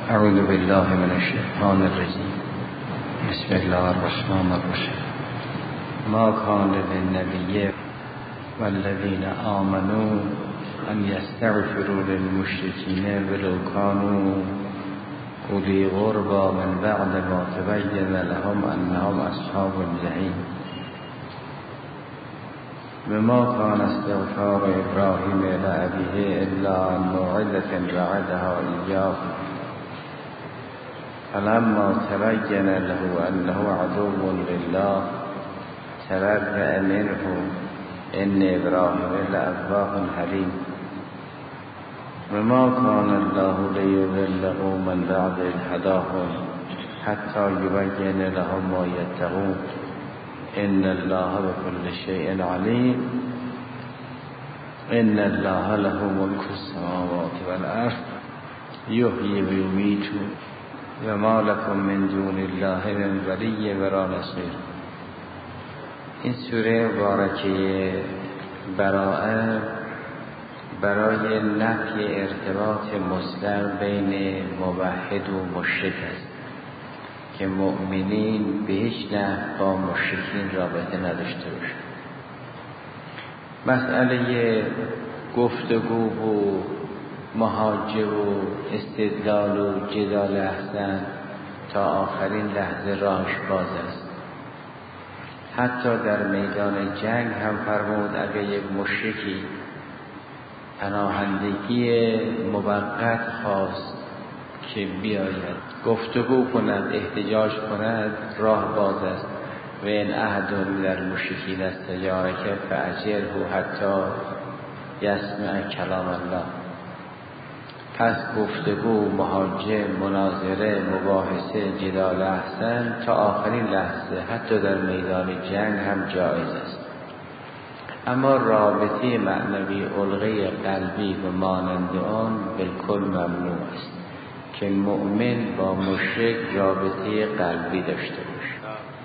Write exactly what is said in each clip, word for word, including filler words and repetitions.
اعوذ بالله من الشیطان الرجیم. بسم الله الرحمن الرحیم. ما کان للنبی والذین آمنوا ان یستغفروا للمشرکین ولو کانوا اولی قربى من بعد ما تبین لهم انهم اصحاب الجحیم. وما كان استغفار ابراهیم لأبیه الا عن موعظة وعدها إياه فلما تبين له انه عدو لله تبرأ منه ان ابراهیم لأواه حلیم. وما كان الله ليضل قوما بعد إذ هداهم حتى يبين لهم ما يتقون ان الله بكل شيء عليم. ان الله له ملك السماوات والارض يحيي ويميت وما لكم من دون الله من ولی ولا نصير. این سوره مبارکه براءه برای نفی ارتباط مستقیم بین موحد و مشرک است که مؤمنین به هیچ نحو با مشرکین رابطه نداشته باشند. مسئله گفتگو و محاجه و استدلال و جدال احسن تا آخرین لحظه راهش باز است. حتی در میدان جنگ هم فرمود اگر یک مشرکی پناهندگی موقت خواست که بیاید گفتگو کند، احتجاج کند، راه باز است. و این احد من المشرکین استجارک فاجره حتی یسمع کلام الله. پس گفتگو، محاجه، مناظره، مباحثه، جدال احسن تا آخرین لحظه حتی در میدان جنگ هم جایز است. اما رابطه معنوی علقه قلبی و مانند آن بالکل ممنوع است که مؤمن با مشرک رابطه قلبی داشته باشه.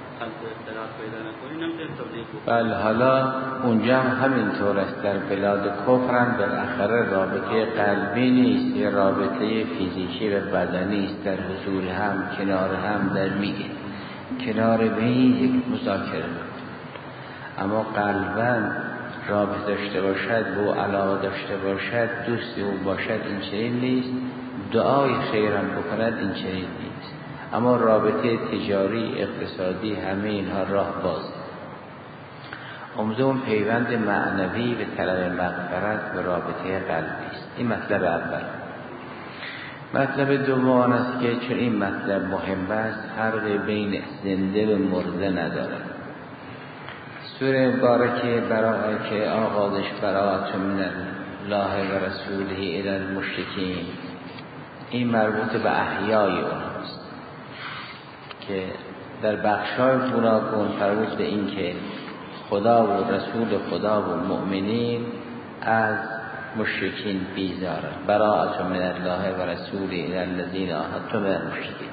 بله، حالا اونجا هم همینطور است. در بلاد کفر هم بالاخره رابطه قلبی نیست، یه رابطه فیزیکی و بدنی است. در حضور هم، کنار هم، در میگه کنار بین یک مذاکره. اما قلباً رابطه داشته باشد و علاقه داشته باشد، دوست او باشد، این چنین نیست. دعای خیرم بکند، این چنین نیست. اما رابطه تجاری، اقتصادی، همه اینها راه باز. عمده پیوند معنوی به طلب مغفرت و رابطه قلبی است. این مطلب اول. مطلب دوم آن است که چون این مطلب مهم است، فرق بین زنده و مرده ندارد. سوره مبارکه براءه که آغازش براءة من الله و رسوله الی المشرکین، این مربوط به احیای اوناست که در بخشای گوناگون مربوط به این که خدا و رسول خدا و مؤمنین از مشرکین بیزارن. براءة من الله و رسوله الی الذین عاهدتم من المشرکین.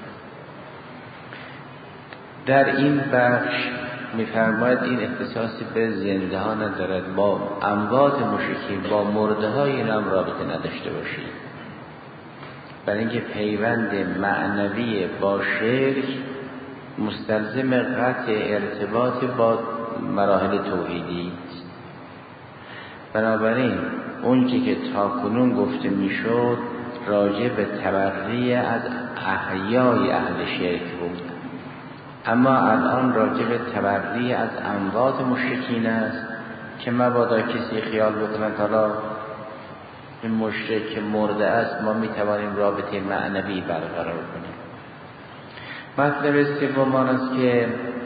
در این بخش می‌فرماید این اختصاصی به زنده ها ندارد، با اموات مشرکین، با مرده های این هم رابطه نداشته باشید. برای اینکه پیوند معنوی با شرک مستلزم قطع ارتباط با مراحل توحیدی است. بنابراین اون که تاکنون گفته میشد راجع به تبری از احیای اهل شرک بود، اما الان راجع به تبری از اموات مشرکین است که مبادا کسی خیال بکنند حالا این مشرک که مرده است ما میتوانیم رابطه معنوی برقرار کنیم. مطلب سوم آن است که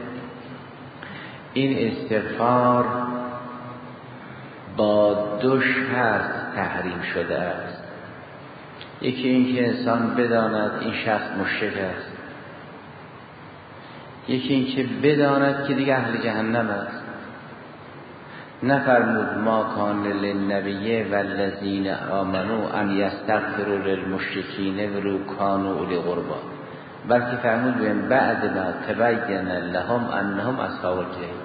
این استغفار با دو شرط تحریم شده است. یکی این که انسان بداند این شخص مشرک است، یکی این که بداند که دیگه اهل جهنم است. نفرمود ما کان للنبی والذین آمنوا ان یستغفروا للمشرکین ولو کانوا اولی قربی، بلکه فرمود بهم بعد ما تبین لهم انهم اصحاب الجحیم.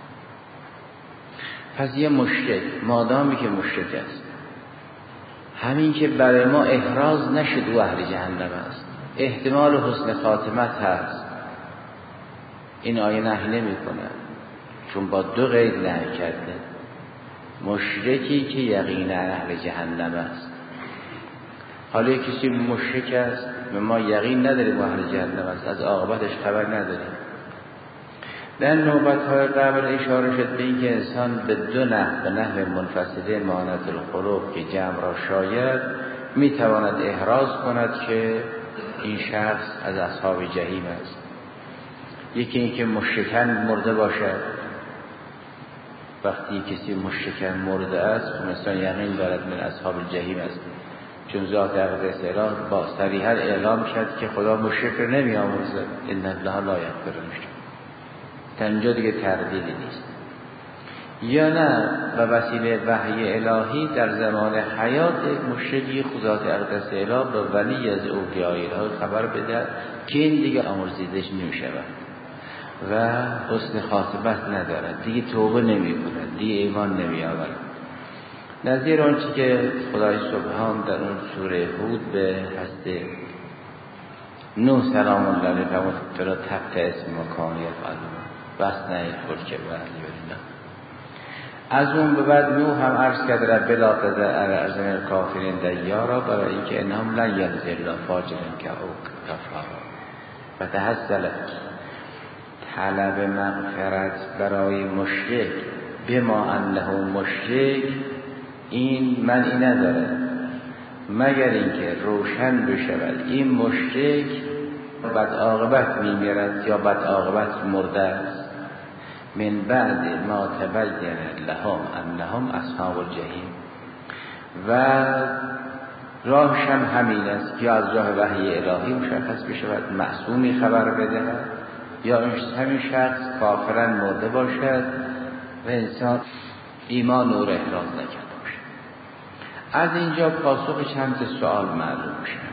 پس یه مشرک مادامی که مشرک است، همین که برای ما احراز نشد او اهل جهنم است، احتمال حسن خاتمت هست. این آیه نهی نمی کنه، چون با دو قید نهی کرده. مشرکی که یقینا اهل جهنم است. حالا کسی مشرک است و ما یقین نداریم اهل جهنم است، از عاقبتش خبر نداریم. در نوبت‌های قبل اشاره شد به اینکه انسان به دو نحو، به نحو منفصله مانند القلوب که جمع را شاید میتواند احراز کند که این شخص از اصحاب جحیم است. یکی اینکه مشرکاً مرده باشد. وقتی کسی مشرکاً مرده است مثلا یقین دارد من اصحاب جحیم است، چون ذات اقدس اله با صریحاً اعلام کرد که خدا مشرک را نمی آمرزد. ان الله لا یغفر المشرک. تا اینجا دیگه تردیدی نیست. یا نه به وسیله وحی الهی در زمان حیات مشرکی خدات اقدس اله به ولی از اولیاء الهی خبر بده که این دیگه آمرزیدش نمی شود و حسن خاتمت ندارد، دیگه توبه نمی کند، دیگه ایمان نمی آورد. نظیر آنچه که خدای سبحان در اون سوره هود به هسته نوح سلام الله علیه فرمود فلا تحت اسم مکانی فعلوا واسنع الفلک واهلی بالله. از اون به بعد نوح هم عرض کرد رب لا تذر علی الارض من الکافرین دیارا، برای اینکه انهم لن یضل فاجرا کفارا. و تحصل طلب مغفرت برای مشرک بما انه مشرک این منعی نداره مگر اینکه روشن بشود این مشرک بد عاقبت میمیرد یا بد عاقبت مرده است. من بعد ما تبین لهم انهم اصحاب الجحیم. و راهش هم همین است که از راه وحی الهی مشخص بشود، معصومی خبر بدهد، یا همین شخص کافرا مرده باشد و انسان ایمان او را احراز نکرده باشد. از اینجا پاسخ چند سوال معلوم شد.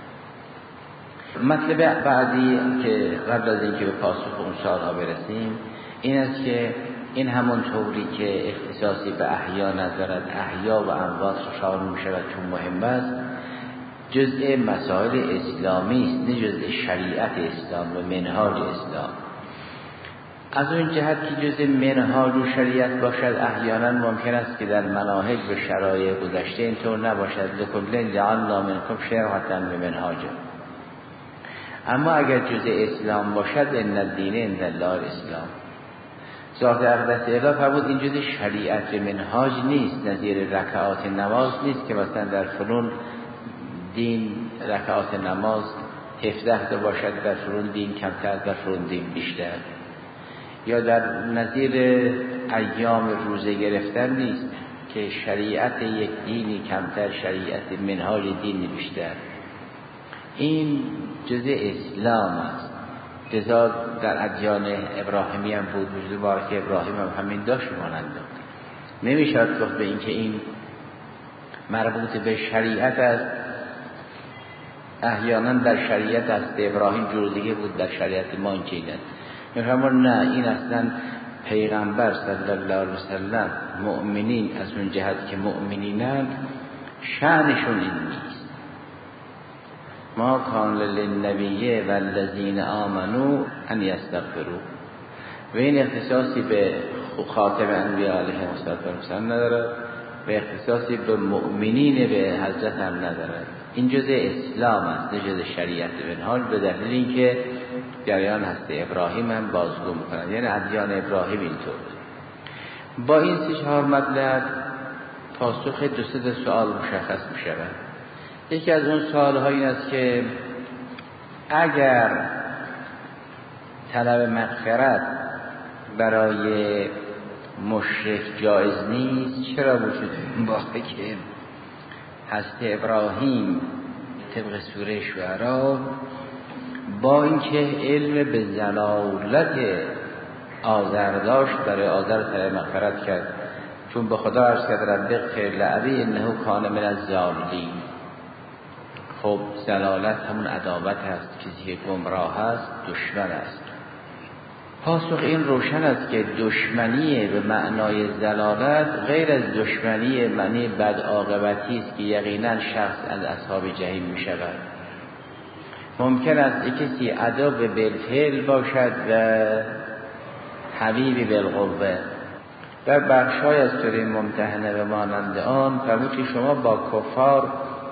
مطلب بعدی که قبل از اینکه به پاسخ اون سوالها برسیم این است که این همون طوری که اختصاصی به احیا ندارد، احیا و اموات شامل می شود چون مهم است، جزء مسائل اسلامی است، نه جزء شریعت اسلام و منهاج اسلام. از اون جهت که جزء منهاج و شریعت باشد احیانا ممکن است که در مناهج و شرایع گذشته اینطور نباشد. لکل جعلنا منکم شرعة و منهاجا. اما اگر جزء اسلام باشد ان الدین عند الله الاسلام. ذات اقدس اله فرمود این جزء شریعت و منهاج نیست، نظیر رکعات نماز نیست که مثلا در فلان دین رکعات نماز هفده تا باشد، در فلان دین کمتر، در فلان دین بیشتر. یا در نظیر ایام روزه گرفتن نیست که شریعت یک دینی کمتر، شریعت منهاج دینی بیشتر. این جزء اسلام است. جزا در ادیان ابراهیمی هم بود، وجود مبارک ابراهیم هم همین داشت مانند. نمیشد گفت به این که این مربوط به شریعت است. احیانا در شریعت است ابراهیم جور دیگه بود، در شریعت ما این چیزه. میفرمان نه، این اصلا پیغمبر صلی الله علیه وسلم مؤمنین از اون جهت که مؤمنینن شأنشون این نیست. ما کان للنبی و الذین آمنوا ان یستغفروا. و این اختصاصی به خاتم انبیاء علیهم السلام ندارد و اختصاصی به مؤمنین به حضرت هم ندارد. این جزء اسلام است، نه جزء شریعت منهاج، به دلیل اینکه جریان هست ابراهیم هم بازگو میکنند، یعنی ادیان ابراهیم اینطور. با این سه چهار مطلب پاسخ دو سه سوال مشخص میشود. یکی از اون سوال ها این است که اگر طلب مغفرت برای مشرک جایز نیست، چرا وجود باقی که حضرت ابراهیم طبق سوره شعراء با اینکه علم به زلالت آذر داشت برای آذر طلب مغفرت کرد، چون به خدا عرض کرد رب اغفر لأبی انه کان من الضالین. خب زلالت همون عداوت هست، کسی که گمراه است دشمن است. پاسخ این روشن است که دشمنی به معنای زلالت غیر از دشمنی معنی بد عاقبتی است که یقینا شخص از اصحاب جحیم می شود. ممکن است یک کسی عدو بالفعل باشد و حبیبی بالقوه. در بخشای از سوره ممتحنه و مانند آن فرمود شما با کفار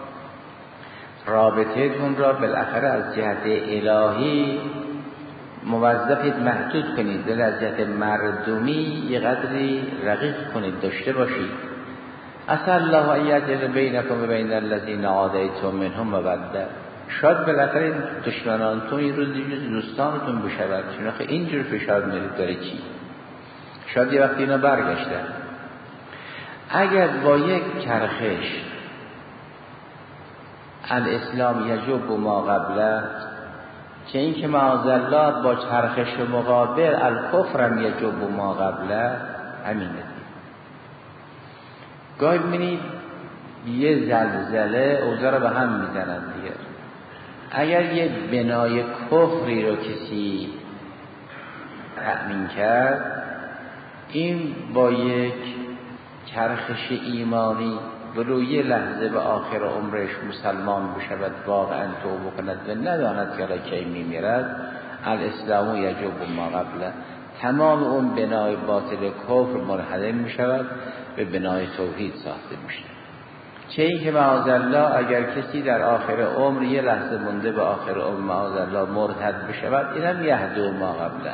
رابطه‌تون را بالاخره از جهت الهی موظفید محدود کنید، در از جهت مردمی یه قدری رقیق کنید، داشته باشید. عسى الله ان یجعل بینکم و بین الذین عادیتم منهم مودة. شاید بالاخره این دشمنانتون این روز دوستانتون بشود، چون آخه اینجور فشار میارید داره چی؟ شاید یه وقتی اینا برگشتن. اگر با یک چرخش الاسلام یجب ما قبله، که این که معاذالله با چرخش مقابل الکفرم یجب ما قبله، همینه. گاهی ببینید یه زلزله اوضاع رو به هم میزنن دیگه. اگر یه بنای کفری رو کسی تأمین کرد، این با یک چرخش ایمانی ولو یه لحظه به آخر عمرش مسلمان بشود، واقعا توبه کند و نداند که کی میمیرد، الاسلام یجب ما قبله، تمام اون بنای باطل کفر منهدم میشود، به بنای توحید ساخته میشه. چه این که معاذالله اگر کسی در آخر عمر یه لحظه مونده به آخر عمر معاذالله مرتد بشود، اینم یهدو ما قبله،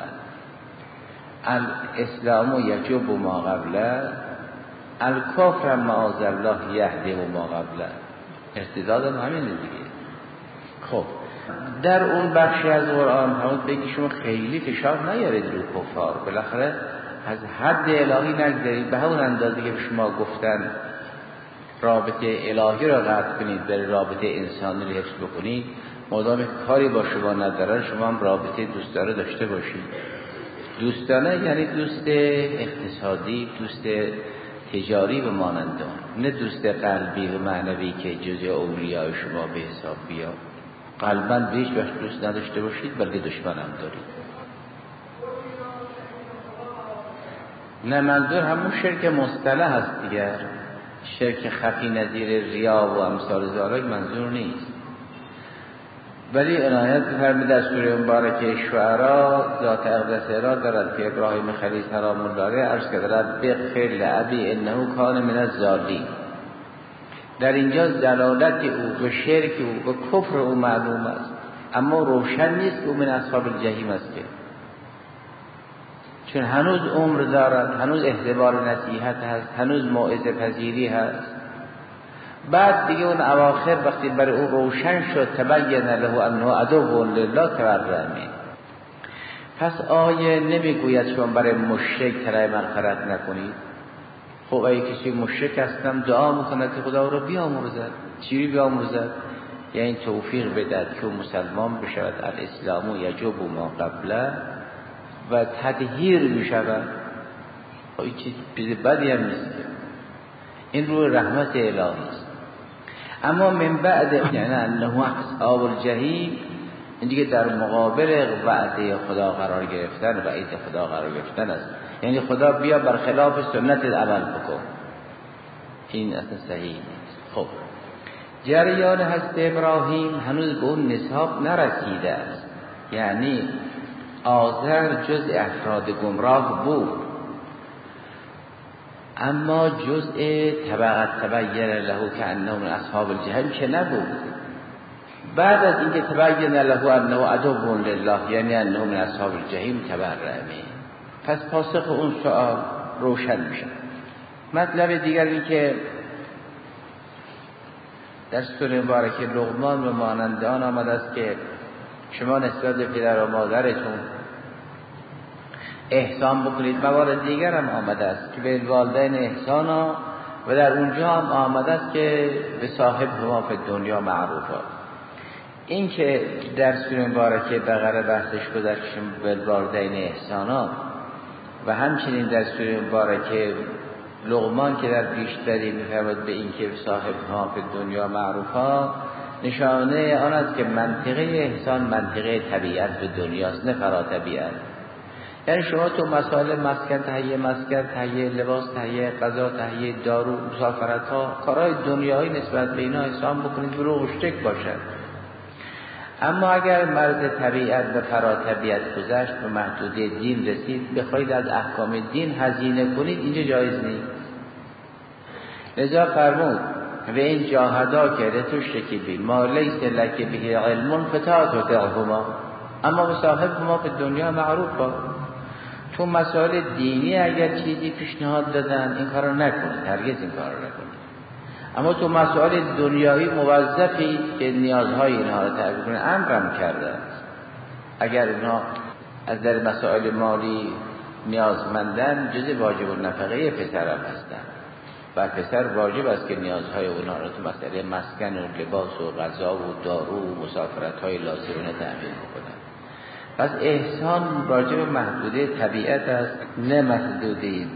الاسلام یجب ما قبله، الکفر معاذالله یهدی ما قبله. ارتداد هم همینه دیگه. خب در اون بخشی از قرآن همون بگی شما خیلی فشار نیارید رو کفار، بالاخره از حد الهی نگذارید. به همون اندازه که شما گفتن رابطه الهی را قطع کنید، برای رابطه انسانی را حفظ بکنید، مادام کاری با شما ندارن شما هم رابطه دوستانه داشته باشید. دوستانه یعنی دوست اقتصادی، دوست تجاری و مانند آن، نه دوست قلبی و معنوی که جزء اولیاء شما به حساب بیاد. قلباً به هیچ وقت دوست نداشته باشید، بلکه دشمن هم دارید. نه منظور همون شرک مصطلح هست دیگر، شرک خفی نظیر ریا و امثال ذالک منظور نیست. ولی عنایت بفرمایید در سوره مبارکه شعراء ذات اقدس را دارد که ابراهیم خلیل سلام الله علیه عرض کرده بغفر لابی انه کان من الضالین. در اینجا دلالت او به شرک او به کفر او معلوم است، اما روشن نیست که او من اصحاب الجحیم است، که چون هنوز عمر دارد، هنوز احتبار نصیحت هست، هنوز موعظه پذیری هست. بعد دیگه اون اواخر وقتی برای او روشن شد تبین له انه عدو لله تبرئ. پس آیه نمیگوید شما برای مشرک طلب مغفرت نکنید. خب اگه کسی مشرک هستم دعا میکند که خدا رو بیامرزد. چیزی بیامرزد؟ یعنی توفیق بدهد که مسلمان بشود، الاسلام یجب ما قبله و تطهیر میشود. این چیز بدی هم نیست، این روی رحمت الهی است. اما من بعد یعنی انه اصحاب الجحیم، این دیگه در مقابل وعده خدا قرار گرفتن و وعید خدا قرار گرفتن است. یعنی خدا بیا برخلاف سنت عمل بکن، این اصلا صحیح نیست. خب جریان حضرت ابراهیم هنوز به اون نصاب نرسیده است، یعنی آذر جز افراد گمراه بود، اما جزء طبقت تبین له که انه من اصحاب الجحیم که نبود. بعد از اینکه تبین له انه عدو لله یعنی انه من اصحاب الجحیم تبرئ، پس پاسخ اون سوال روشن میشه. مطلب دیگری که در سوره مبارکه لقمان و مانند آن آمده است که شما نسبت به پدر و مادرتون احسان بکنید. موارد دیگر هم آمده است که به والدین احسانا، و در اونجا هم آمده است که به صاحب هما فی دنیا معروفا. این که در سوره مبارکه بقره بحثش گذشت به والدین احسانا، و همچنین در سوره مبارکه لقمان که در بیشتری می‌فرماید به این که صاحب هما فی دنیا معروفا، نشانه آن است که منطقه احسان منطقه طبیعت به دنیاست، نه فرا طبیعت. یعنی شما تو مسائل مسکن، تهیه مسکن، تهیه لباس، تهیه غذا، تهیه دارو، مسافرت ها، کارهای دنیایی نسبت به اینا احسان بکنید، برو گشتک باشد. اما اگر مرد طبیعت به فرا طبیعت گذشت و محدوده دین رسید، بخواید از احکام دین هزینه کنید، اینجا جایز نیست. لذا فرمود و این جاهدا که لتشرکی بی ما لیس لک به علم فتعهما، اما به صاحبهما به دنیا معروف با. تو مسائل دینی اگر چیزی پیشنهاد دادن این کارو نکنید، هرگز این کارو نکنید. اما تو مسائل دنیایی موظفی که نیازهای اینها رو تعریف کنید. امرم کرده است اگر اینها از در مسائل مالی نیازمندن، جز واجب النفقه پسرم هستن و پسر واجب است که نیازهای اونها رو تو مسئله مسکن و لباس و غذا و دارو و مسافرت‌های لازمه تأمین بکنن. پس احسان راجع به محدوده طبیعت است، نه محدوده دین.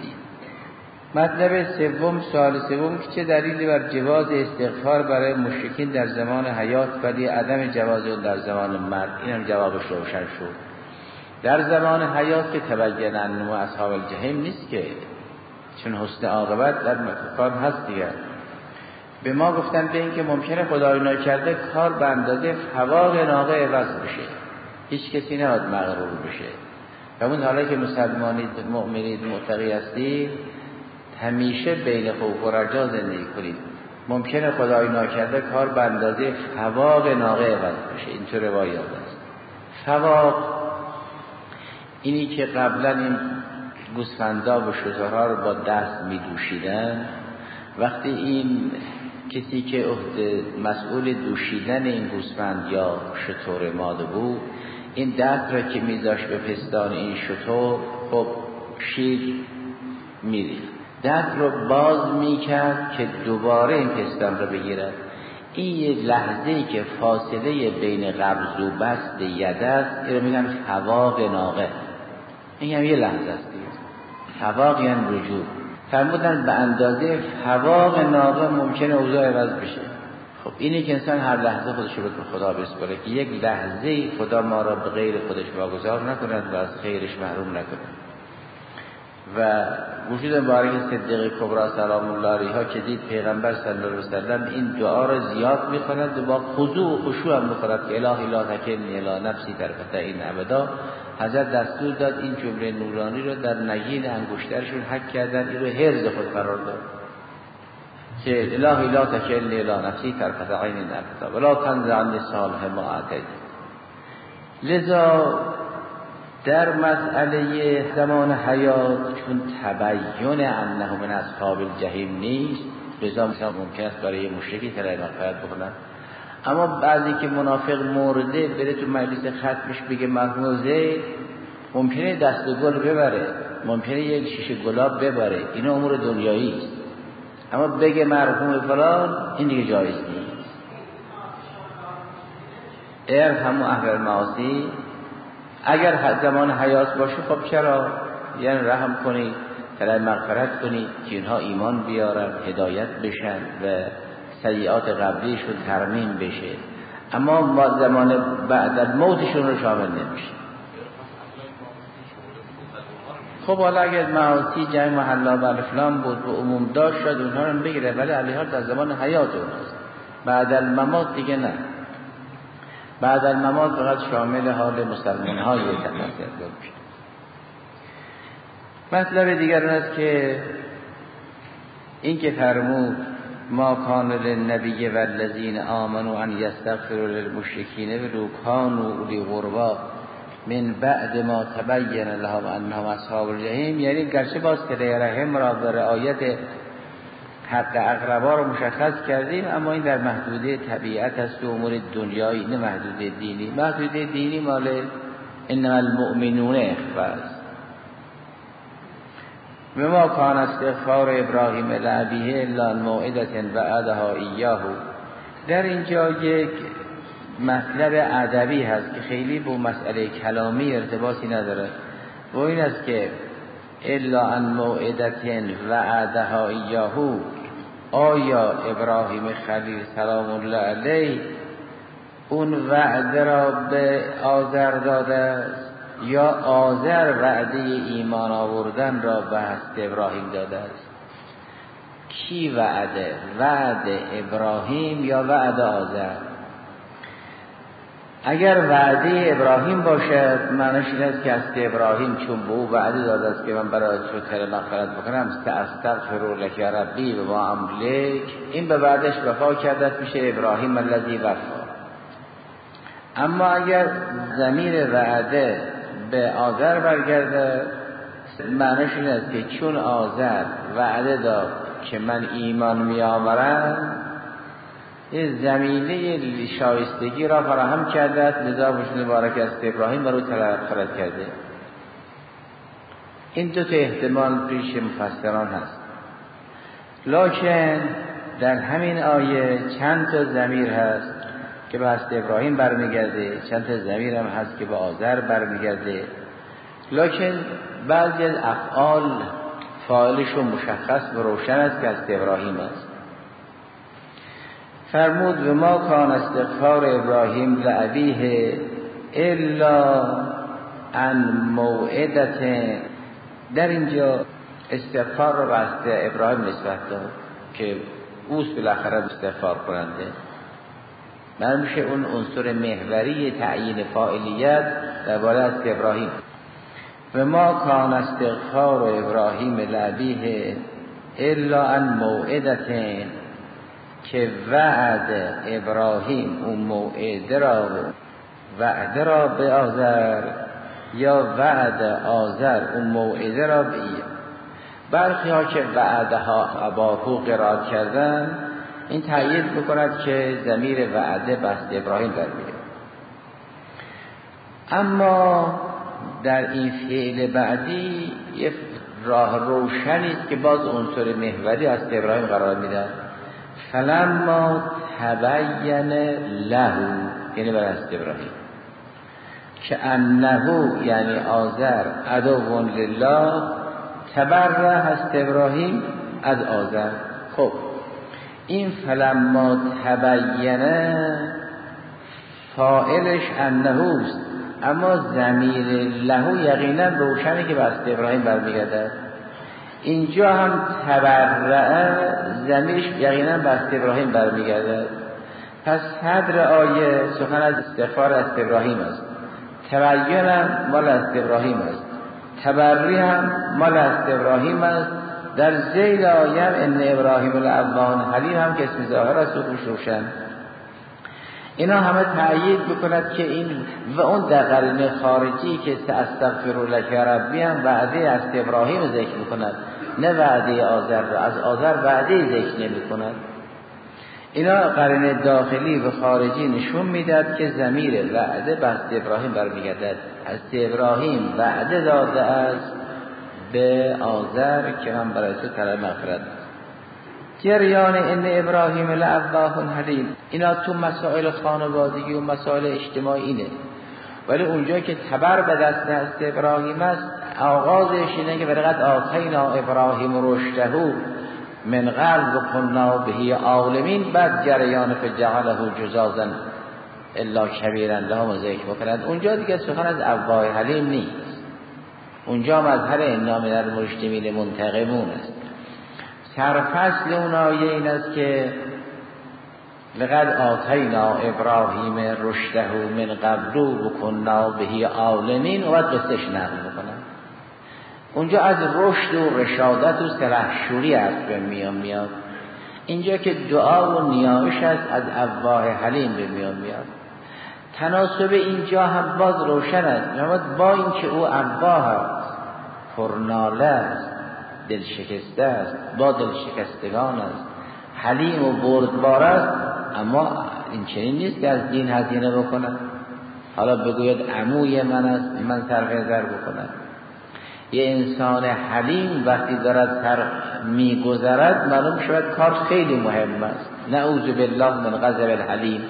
مطلب سوم، سوال سوم که چه دلیلی بر جواز استغفار برای مشرکین در زمان حیات ولی عدم جواز اون در زمان مرگ؟ اینم جوابش روشن شد. در زمان حیات که تبین انه اصحاب الجحیم نیست که، چون حسن عاقبت در کار هست دیگر. به ما گفتن به این که ممکنه خدای ناکرده کار به اندازه فواق ناقه عوض بشه، هیچ کسی نباید مغرور بشه. و اون حالا که مسلمانید، مؤمنید، متقی هستید، همیشه بین خوف و رجا زندگی کنید. ممکنه خدای ناکرده کار به اندازه فواق ناقه عوض بشه. این تو روایات است. فواق اینی که قبلا این گوسفندا و شترها رو با دست می دوشیدن، وقتی این کسی که عهده مسئول دوشیدن این گوسفند یا شتر ماده بود، این دست را که میذاشت به پستان این شتر، خب شیر میریخت، دست رو باز میکرد که دوباره این پستان رو بگیرد. این یه لحظه‌ای که فاصله بین قبض و بسط ید است، این رو میگن فواق ناقه. این هم یه لحظه است دیگه. فواق یعنی رجوع. فرمودن به اندازه فواق ناقه ممکنه اوضاع عوض بشه. خب اینی که انسان هر لحظه خودش رو به خدا بسپاره که یک لحظه خدا ما را به غیر خودش واگذار نکند و از خیرش محروم نکند. و وجود مبارک صدیقه کبری سلام الله علیها که دید پیغمبر صلی الله علیه و سلم این دعا را زیاد می‌خواند و با خضوع و خشوع هم می‌خواند که الهی لا تکلنی الی نفسی طرفة عین ابدا. حضرت دستور داد این جمله نورانی رو در نگین انگشترشون حک کردن، این رو حرز خود قرار داد که الهی لا تکلنی الی نفسی طرفة عین ابدا ولا تنزع عنی صالح ما اعطیت. لذا در مسئله زمان حیات چون تبین انه من اصحاب الجحیم نیست، لذا مثلا ممکن است برای مشرکی طلب مغفرت بکنن. اما بعضی که منافق مرده بره تو مجلس ختمش بگه مرحوم زید، ممکنه دست گل ببره، ممکنه یک شیشه گلاب ببره، این امور دنیایی است. اما بگه مرحوم فلان، این دیگه جایز نیست. ارحموا اهل المعاصی. اگر زمان حیات باشه خب چرا؟ یعنی رحم کنید، طلب مغفرت کنید که اینها ایمان بیارن، هدایت بشن و سیئات قبلیشون ترمیم بشه. اما ما زمان بعد از موتشون رو شامل نمیشه. خب حالا اگر معاصی جمع محلا و الفلام بود و عموم داشت شد اونها رو بگیره، ولی علیها در زمان حیات اونهاست. بعد الممات دیگه نه. بعد الممات فقط شامل حال مسلمان های تنظر بشه. مطلب دیگر اون است که این که فرمود ما کان للنبی والذین آمنوا ان یستغفروا للمشرکین ولو کانوا اولی قربی من بعد ما تبین لهم انهم اصحاب الجحیم، یعنی گرچه باز که رحم را به رعایت حق اقربا رو مشخص کردیم، اما این در محدوده طبیعت است و امور دنیایی، نه محدوده دینی. محدوده دینی مال انما المؤمنون اخوه است. بما کان استغفار ابراهیم لابیه الا موعده وعدها ایاه. در اینجا یک مطلب ادبی هست که خیلی با مسئله کلامی ارتباطی نداره و این است که الا ان موعده وعدها ایاه، آیا ابراهیم خلیل سلام الله علیه اون وعده را به آذر داده است یا آذر وعده ایمان آوردن را به حضرت ابراهیم داده است؟ کی وعده؟ وعده ابراهیم یا وعده آذر؟ اگر وعده ابراهیم باشد معنیش این است که است ابراهیم چون به او وعده داده است که من برای تو طلب مغفرت بکنم استغفر لک یا ربی و ما املک، این به وعدش وفا کرده میشه ابراهیم الذی وفا. اما اگر ضمیر وعده به آذر برگرده معنیش این است که چون آذر وعده داد که من ایمان می آورم، این زمینه شایستگی را فراهم کرده است، لذا وجود مبارک است ابراهیم برای طلب مغفرت کرده. این دو تا احتمال پیش مفسران هست. لکن در همین آیه چند تا ضمیر هست که به حضرت ابراهیم برمیگرده، چند تا ضمیر هم هست که به آذر برمیگرده. لکن بعضی از افعال فاعلش و مشخص و روشن است که حضرت ابراهیم است. فرمود و ما کان استغفار ابراهیم لابیه الا عن موعدت. در اینجا استغفار رو به حضرت ابراهیم نسبت داد که اوست بالاخره استغفار کننده. معلوم میشه اون عنصر محوری تعیین فاعلیت درباره از ابراهیم. و ما کان استغفار ابراهیم لابیه الا عن موعدت، که وعد ابراهیم اون موعده را وعده را به آذر یا وعد آذر اون موعده را به ای. برخی ها که وعده ها اباهو قرار کردن این تأیید بکند که ضمیر وعده بحث ابراهیم برمیگرده. اما در این فعل بعدی یه راه روشنی است که باز عنصر محوری از ابراهیم قرار میدن. فلما تبین له، یعنی بر است ابراهیم که انه یعنی آذر عدو لله، تبرأ است ابراهیم از آذر. خب این فلما تبینه فاعلش انه است، اما ضمیر له یقینا روشنه که بر ابراهیم برمیگرده. اینجا هم تبرأ ضمیرش یقینا بر ابراهیم برمیگرده. پس صدر آیه سخن از استغفار از ابراهیم است، تبین هم مال از ابراهیم است، تبری هم مال از ابراهیم است. در ذیل آیه ان ابراهیم الاواه حلیم هم که اسم ظاهر است و خوش روشن. اینا همه تأیید بکند که این و اون در قرینه خارجی که استغفر لک یا ربی هم وعده از ابراهیم ذکر میکند، نه وعده آذر را. از آذر وعده ذکر نمی کند. اینا قرینه داخلی و خارجی نشون میداد که ضمیر وعده بر ابراهیم برمیگردد. از ابراهیم وعده داده است به آذر که من برای تو طلب مغفرت. جریان ان ابراهیم لأواه حلیم، اینا تو مسائل خانوادگی و مسائل اجتماعی اینه. ولی اونجا که تبر به دست است ابراهیم است، آغازش اینه که برقد آتینا ابراهیم رشده من قبل و کننا بهی عالمین، بعد جریان فجعله جزازا الا کبیرا لهم ذکر بکنند. اونجا دیگه سخن از اواه حلیم نیست، اونجا مظهر انا من المجرمین منتقمون است. سرفصل اون آیه این است که لقد آتینا ابراهیم رشده من قبل و کننا بهی عالمین، و بعد قصهش نقل بکنن. اونجا از رشد و رشادت و سلحشوری است به میان میاد. اینجا که دعا و نیایش است از اواه حلیم به میان میاد. تناسب اینجا هم باز روشن است، با اینکه او اواه است، پرناله است، دل شکسته است، با دل شکستگان است، حلیم و بردبار است، اما این چنین نیست که از دین هزینه بکنه. حالا بگوید عموی من است، من صرف نظر بکنه. یه انسان حلیم وقتی دارد سر میگذرد معلوم شود کار خیلی مهم است. نعوذ بالله من غضب الحلیم.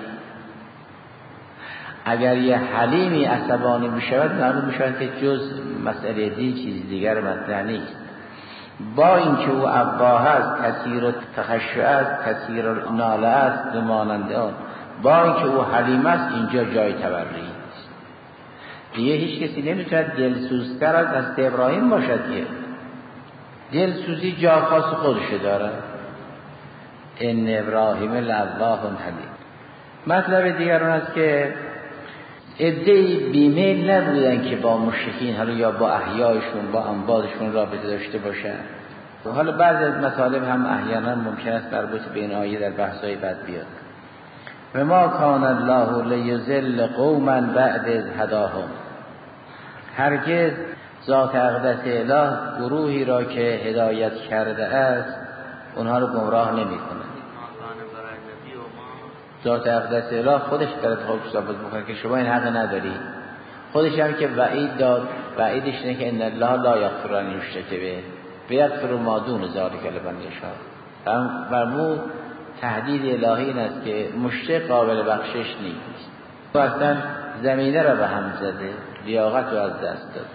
اگر یه حلیمی عصبانی بشود معلوم میشود که جز مسئله دی چیز دیگر مطرح نیست. با اینکه او اواه است، کثیر تخشع است، کثیر ناله است، مانند آن، با اینکه او حلیم است، اینجا جای تبری است. دیگه هیچ کسی نمیتواند دلسوزتر از حضرت ابراهیم باشد که دلسوزی جا خاص خودش داره. ان ابراهیم لأواه حلیم. مطلب دیگر اون است که عده‌ای بیمیل نبودن که با مشرکین حالا یا با احیایشون با انبادشون رابطه داشته باشن. حالا بعضی از مطالب هم احیانا ممکن است مربوط به این آیه در بحث‌های بعد بیاد. و ما کان الله لیضل قوما بعد اذ هداهم. هرگز ذات اقدس اله گروهی را که هدایت کرده است اونها رو گمراه نمی‌کند. ذات اقدس اله خودش داره خودش ثابت می‌کنه که شما این حق نداری. خودش هم که وعید داد، وعیدش اینه که ان الله لا یغفر ان یشرک به و یغفر ما دون ذلک لمن یشاء. هم فرمود تهدید الهی این است که مشرک قابل بخشش نیست. و اصلا زمینه را به هم زده، لیاقت رو از دست داد.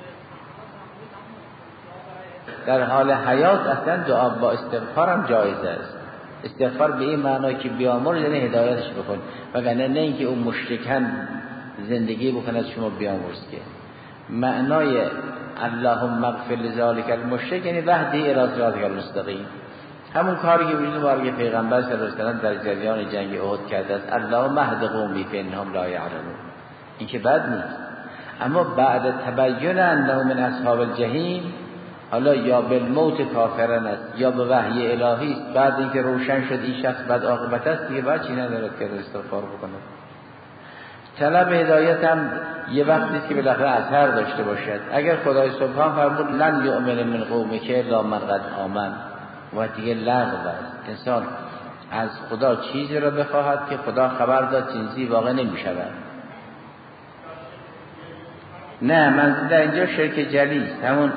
در حال حیات اصلا دعا با استغفار هم جایز است. استغفار به این معنی که بیامر یعنی هدایتش بکن، وگرنه نه اینکه اون مشرکان زندگی بکنه شما بیامرز. که معنای اللهم اغفر لذالک المشرک یعنی وحدی الی صراطک المستقیم، همون کاری که وجود بارگه پیغمبر صلی الله علیه و سلم در جریان جنگ احد کرده است. اللهم اهد قومی فانهم لا یعلمون. این که بد نیست، اما بعد تبین انه من اصحاب الجحیم، حالا یا بالموت کافرن است یا به وحی الهی است، بعد اینکه روشن شد این شخص بد عاقبت است دیگه بعد چی ندارد که استغفار بکنه. طلب هدایت هم یه وقتی است که بالاخره اثر داشته باشد. اگر خدای سبحان فرمود لن یؤمن من قومک الا من قد آمن، و دیگه لغو است. انسان از خدا چیزی را بخواهد که خدا خبر داد چیزی واقع نمی شود. نه منظور در اینجا شرک جلی است، همون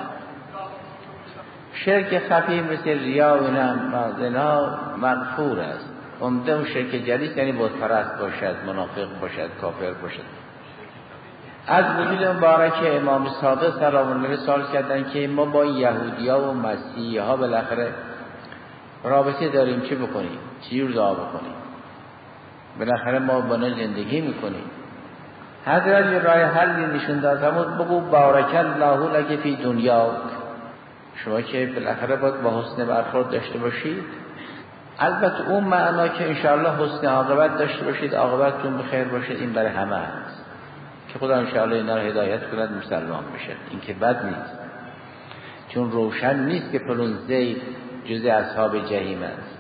شرک خفی مثل ریا و زنا مغفور است. عمده اون شرک جلی یعنی بت پرست باشد، منافق باشد، کافر باشد. از وجود مبارک امام صادق سلام الله علیه سوال کردن که ما با یهودی‌ها و مسیحی‌ها بالاخره رابطه داریم، چه بکنیم؟ چی رو دعا بکنیم؟ بالاخره ما با نه زندگی میکنیم. حضرت یه راه حلی نشون داد، فرمود بگو بارک الله لک فی دنیا. شما که بالاخره باید با حسن برخورد داشته باشید، البته اون معنا که انشاءالله حسن عاقبت داشته باشید، عاقبتتون بخیر باشید، این برای همه هست که خدا انشاءالله اینا رو هدایت کند مسلمان بشد. این که بد نیست، چون روشن نیست که فلان زید جز اصحاب جحیم است.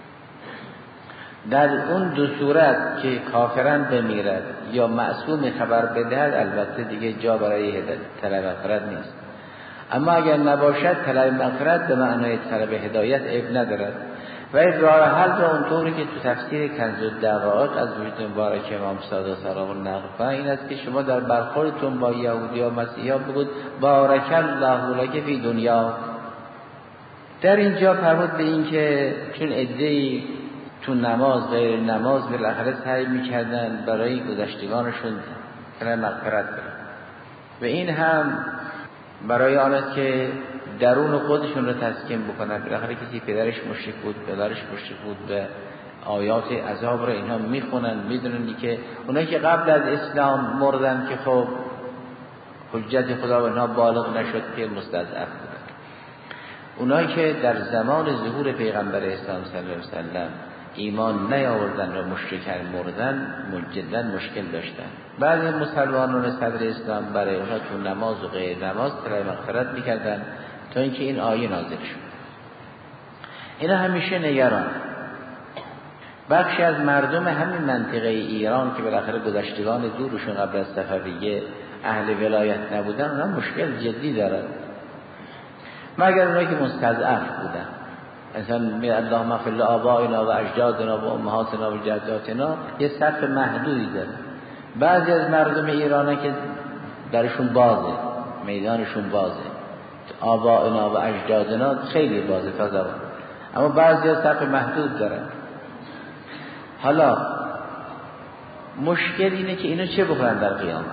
در اون دو صورت که کافرن بمیرد یا معصوم خبر بدهد، البته دیگه جا برای طلب مغفرت نیست. اما اگر نباشد طلب مغفرت به معنای طلب هدایت عیب ندارد. و این راه حل را اونطوری که تو تفسیر کنز الدقائق از وجود مبارک امام صادق سلام الله علیه این است که شما در برخوردتون با یهودی و مسیحا بگید بارک الله لک فی دنیا. در اینجا فرمود به این که چون عده‌ای تو نماز غیر نماز بالاخره سعی می‌کردن برای گذشتگانشون طلب مغفرت کنند، و این هم برای آن است که درون خودشون رو تسکین بکنن. بالاخره کسی پدرش مشرک بود، پدرش مشرک بود، به آیات عذاب رو اینها میخونن، میدونن که اونایی که قبل از اسلام مردن که خب حجت خدا به اینها بالغ نشد که مستضعف بودن. اونایی که در زمان ظهور پیغمبر اسلام صلی الله علیه و سلم ایمان نیاوردن و مشرکان مردن، جدا مشکل داشتن. بعضی مسلمانان صدر اسلام برای اونها تو نماز و غیر نماز طلب مغفرت میکردن تا اینکه این آیه نازل شد. اینا همیشه نگران. بخشی از مردم همین منطقه ایران که بالاخره گذشتگان دورشون قبل از صفویه اهل ولایت نبودن، اونا مشکل جدی دارن، مگر اونایی که مستضعف بودن. انسان می اللهم اغفر لآبائنا و اجدادنا و امهاتنا و جداتنا یه سقف محدودی داره. بعضی از مردم ایران که درشون بازه، میدانشون بازه، آبائنا و اجدادنا خیلی بازه تا زبان، اما بعضی از سقف محدود دارن. حالا مشکل اینه که اینا چه بکنن در قیامت؟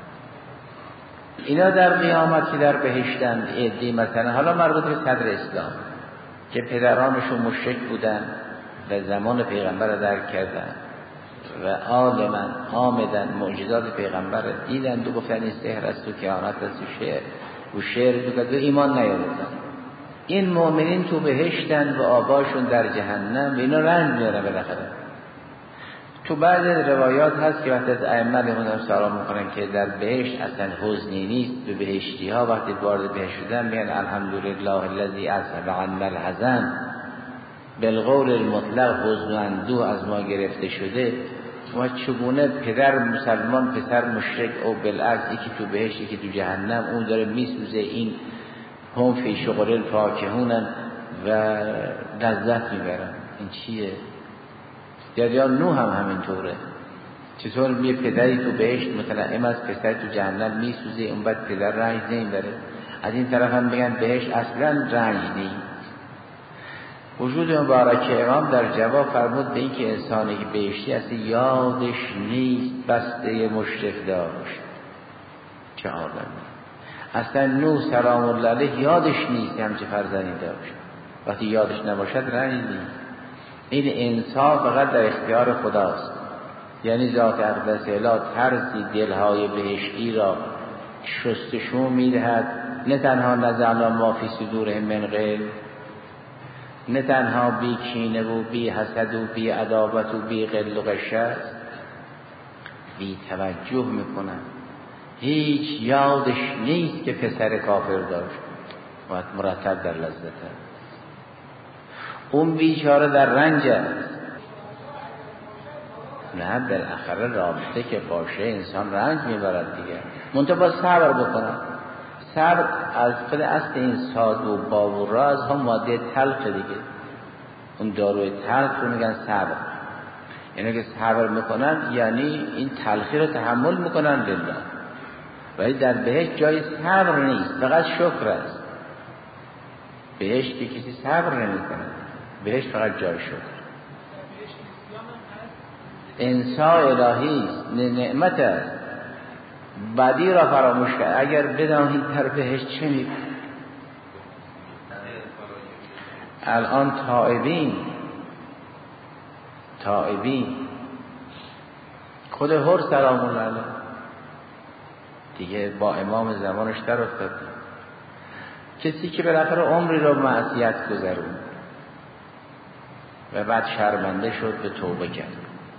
اینا در قیامت که در بهشتن عدی مثلا حالا مربوط به صدر اسلام که پدرانشون مشرک بودن و زمان پیغمبر رو درک کردن و عالمن آمدن معجزات پیغمبر دیدن و گفتن این سحر است و کهانت است و شعر و شعر و ایمان نیاوردن. این مؤمنین تو بهشتن و آباشون در جهنم و اینا رنج میارن بالاخره. تو بعض روایات هست که وقتی از ائمه علیهم سلام میکنن که در بهشت اصلا حزنی نیست، به بهشتی ها وقتی وارد بهشت شدن میگن الحمدلله الذی اذهب عنا الحزن، بالقول المطلق حزن و اندوه از ما گرفته شده. ما چگونه پدر مسلمان پسر مشرک او بالعکس، یکی تو بهشت یکی تو جهنم، اون داره میسوزه، این هم فی شغل الفاکهونن و لذت میبرن، این چیه؟ یا نوح هم همینطوره، چطور یه پدری تو بهشت متنعم از پسر تو جهنم میسوزه، اون بعد پدر رنج نمیبره. از این طرف هم بگن بهشت اصلا رنج نیست. وجود مبارک امام در جواب فرمود به این که انسانی که بهشتی اصلا یادش نیست بسته مشرک داشت، چه آدمی اصلا نوح سلام الله علیه یادش نیست همچه فرزندی داشت. وقتی یادش نباشد رنج نیست. این انصاف فقط در اختیار خداست. یعنی ذات اقدس اله ترسی دلهای بهشتی را شستشو میدهد، نه تنها نزعنا ما فی صدورهم من غل، نه تنها بی کینه و بی حسد و بی عداوت و بی غل و غشه، بی توجه میکنن، هیچ یادش نیست که پسر کافر داشت باید مرتب در لذته. اون بیچاره در رنج است. نه بالاخره رابطه که باشه انسان رنج میبرد دیگه، منتها باید صبر بکنه. صبر از خود اصل این ساد و با و راز هم ماده تلخ دیگه، اون داروی تلخ رو میگن صبر. یعنی که صبر میکنن یعنی این تلخی رو تحمل میکنن لله. ولی در بهشت جای صبر نیست، فقط شکر است. بهشت که کسی صبر نمیکنه، بهشت فقط جای شکر. انسان الهی است، نعمت است، بدی را فراموش کرد. اگر بدانید در بهشت چه می الان تائبین تائبین خود هر سلام الله علیه دیگه با امام زمانش در افتاد. کسی که بالاخره عمری را معصیت گذرون و بعد شرمنده شد به توبه کرد.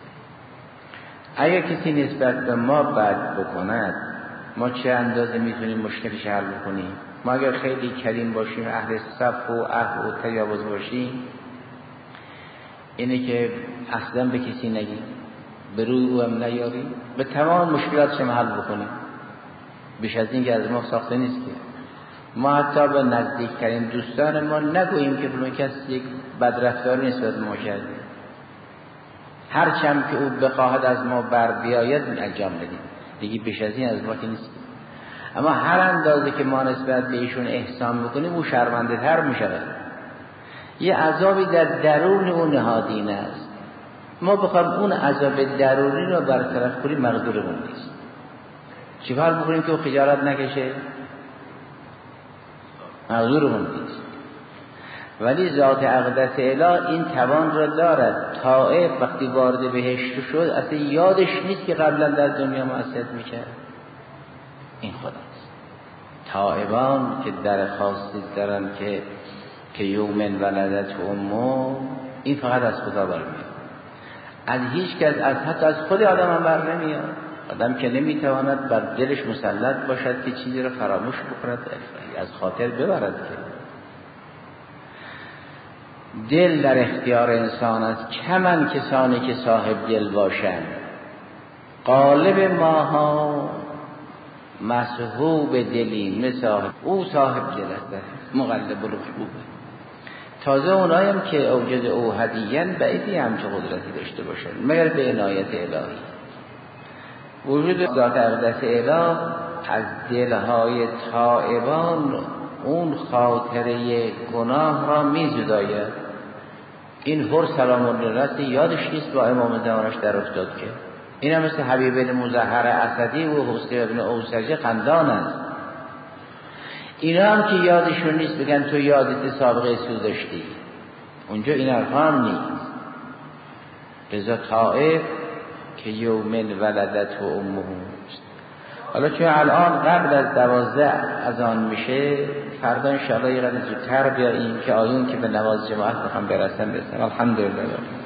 اگر کسی نسبت به ما بد بکند، ما چه اندازه میتونیم مشکلش حل بکنیم؟ ما اگر خیلی کریم باشیم، اهل صف و عفو و تجاوز باشیم، اینه که اصلا به کسی نگیم، به روی او هم نیاریم، به تمام مشکلاتش هم حل بکنیم. بیش از این که از ما ساخته نیست که ما حتی به نزدیکترین دوستان ما نگوییم که فلان کس یک بدرفتاری نسبت به ما کرده، هر چند که او بخواهد از ما بر بیاید انجام بدیم دیگه. بیش از این از ما که نیست. اما هر اندازه که ما نسبت به ایشون احسان بکنیم او شرمنده تر می شود. یه عذابی در درون اون نهادینه است. ما بخوایم اون عذاب درونی رو برطرف کنیم مقدورمون نیست. چیکار بکنیم که او خجالت نکشه؟ مقدورمون نیست. ولی ذات اقدس اله این توان را دارد. طائف وقتی وارد بهشت شد اصلا یادش نیست که قبلا در دنیا معصیت میکرد. این خداست. طائبان که در خاصی دارن که که یومن ولدت امه، این فقط از خدا برمیاد، از هیچ کس، از حتی از خود آدم هم بر نمیاد. آدم که نمیتواند بر دلش مسلط باشد که چیزی را فراموش بکند، از خاطر ببرد. که دل در اختیار انسان است، کمن کسانی که صاحب دل باشند. غالب ماها مسحوب دلیم، نه صاحب. او صاحب دل است، مقلب القلوب. تازه اونایم که اوجد او هدیین بعیدی همچه قدرتی داشته باشند مگر به عنایت الهی. وجود ذات اقدس اله از دلهای تائبان اون خاطره گناه را میزداید. این هر سلام الله علیه یادش نیست با امام زمانش در افتاد که این هم مثل حبیب بن مظهر اسدی و حسین بن اوسجه خندان است. اینا هم که یادشون نیست بگن تو یادت سابقه سو داشتی، اونجا این حرفان نیست. لذا طائف که یومن ولدت و امه. حالا چون الان قبل از دوازده از آن میشه، فردا انشاءالله یه قدر زودتر بیاییم که آیون که به نماز جماعت بخوام برسن برسن. الحمدلله.